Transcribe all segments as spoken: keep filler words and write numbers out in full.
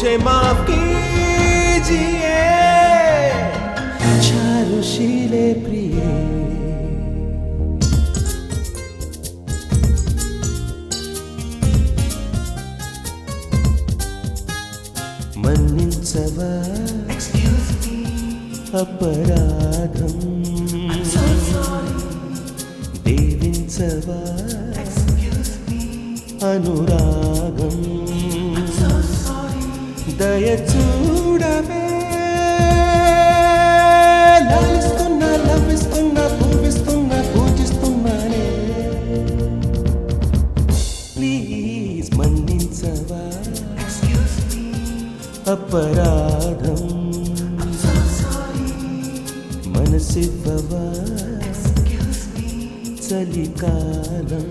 मुझे माफ कीजिए चारुशीले प्रिये మన్నించవా అపరాధం దేవించవా అనురాగం దయ చూడవే లాలిస్తున్నా లభిస్తున్నా పూవిస్తున్నా పూజిస్తున్నానే ప్లీజ్ మన్నించవా అపరాధం మనసివ్వవా చలికాలం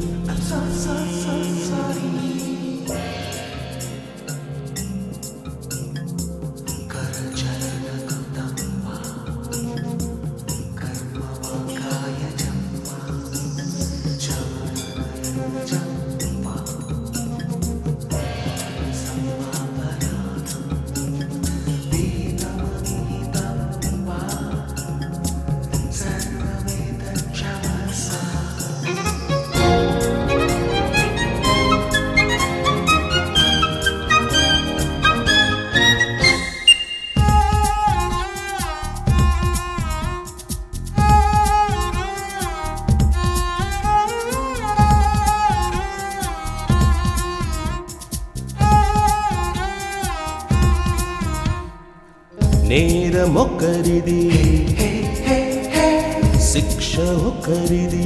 నేరమొక్కరిది శిక్ష ఒక్కరిది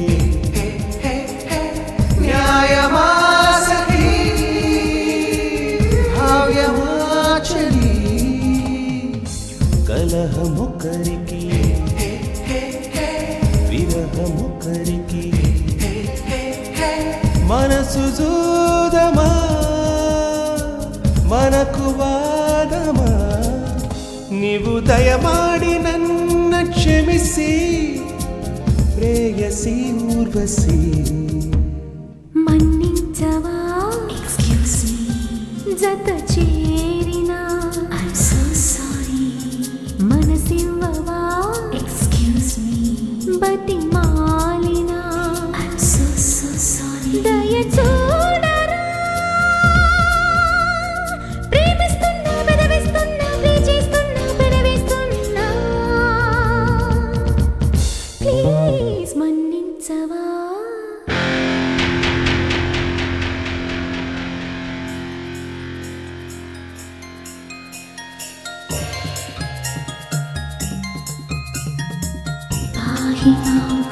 న్యాయమా సఖీ భావ్యమా చలి కలహమొక్కరికి విరహమొక్కరికి మనసు జూదమా మనకు వాదమా నీవు దయమాడి నన్న క్షమిసి ప్రేయసి ఊర్వశి మన్నించవా ఎక్స్క్యూజ్ మీ జత చేరినా ఐ యామ్ సో సారీ మనసివ్వవా ఎక్స్క్యూజ్ మీ బతిమాలినా I am so so sorry దయ చూడరా ప్రేమిస్తున్నా బెదవిస్తున్నా ప్రీతిస్తున్నా బెదవిస్తున్నా ప్లీజ్ మన్నించవా పాహి మాం